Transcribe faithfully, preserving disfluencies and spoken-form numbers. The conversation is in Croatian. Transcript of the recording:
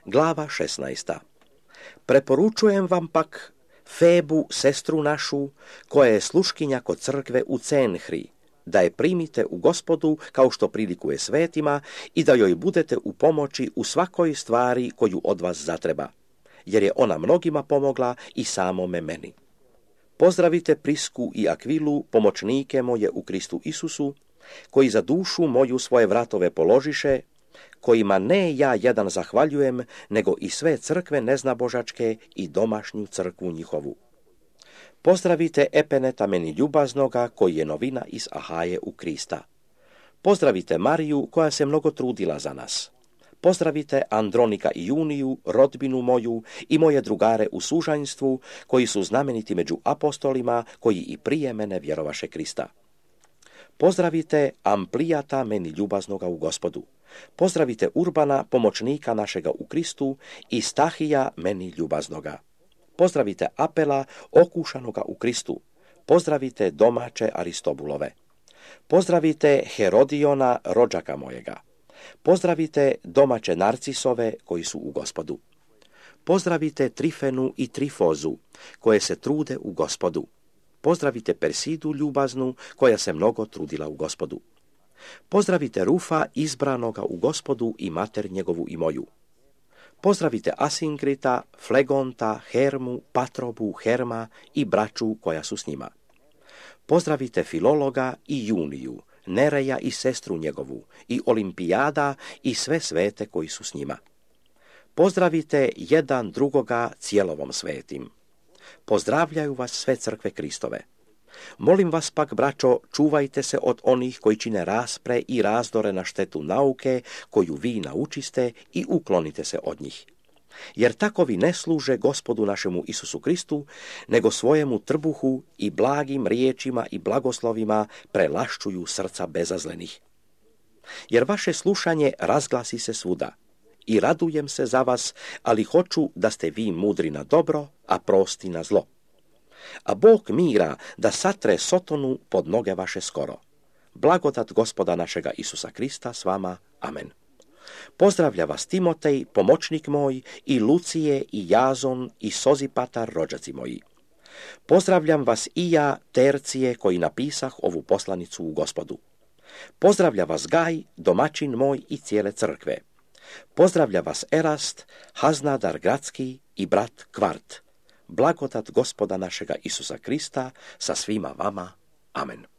Glava šesnaesta. Preporučujem vam pak Febu, sestru našu, koja je sluškinja kod crkve u Cenhri, da je primite u Gospodu kao što prilikuje svetima i da joj budete u pomoći u svakoj stvari koju od vas zatreba, jer je ona mnogima pomogla i samome meni. Pozdravite Prisku i Akvilu, pomoćnike moje u Kristu Isusu, koji za dušu moju svoje vratove položiše, kojima ne ja jedan zahvaljujem, nego i sve crkve neznabožačke i domašnju crkvu njihovu. Pozdravite Epeneta meni ljubaznoga, koji je novina iz Ahaje u Krista. Pozdravite Mariju, koja se mnogo trudila za nas. Pozdravite Andronika i Juniju, rodbinu moju i moje drugare u sužanjstvu, koji su znameniti među apostolima, koji i prije mene vjerovaše Krista. Pozdravite Amplijata meni ljubaznoga u Gospodu. Pozdravite Urbana, pomoćnika našega u Kristu, i Stahija meni ljubaznoga. Pozdravite Apela, okušanoga u Kristu. Pozdravite domaće Aristobulove. Pozdravite Herodiona, rođaka mojega. Pozdravite domaće Narcisove, koji su u Gospodu. Pozdravite Trifenu i Trifozu, koje se trude u Gospodu. Pozdravite Persidu ljubaznu, koja se mnogo trudila u Gospodu. Pozdravite Rufa, izbranoga u Gospodu, i mater njegovu i moju. Pozdravite Asinkrita, Flegonta, Hermu, Patrobu, Herma i braću koja su s njima. Pozdravite Filologa i Juniju, Nereja i sestru njegovu, i Olimpijada i sve svete koji su s njima. Pozdravite jedan drugoga cijelovom svetim. Pozdravljaju vas sve crkve Kristove. Molim vas pak, braćo, čuvajte se od onih koji čine raspre i razdore na štetu nauke, koju vi naučiste, i uklonite se od njih. Jer takovi ne služe Gospodu našemu Isusu Kristu, nego svojemu trbuhu i blagim riječima i blagoslovima prelašćuju srca bezazlenih. Jer vaše slušanje razglasi se svuda, i radujem se za vas, ali hoću da ste vi mudri na dobro, a prosti na zlo. A Bog mira da satre Sotonu pod noge vaše skoro. Blagodat Gospoda našega Isusa Krista s vama. Amen. Pozdravlja vas Timotej, pomoćnik moj, i Lucije, i Jazon, i Sozipatar, rođaci moji. Pozdravljam vas i ja, Tercije, koji napisah ovu poslanicu u Gospodu. Pozdravlja vas Gaj, domaćin moj, i cijele crkve. Pozdravlja vas Erast, Haznadar gradski i brat Kvart. Blagodat Gospoda našega Isusa Krista sa svima vama. Amen.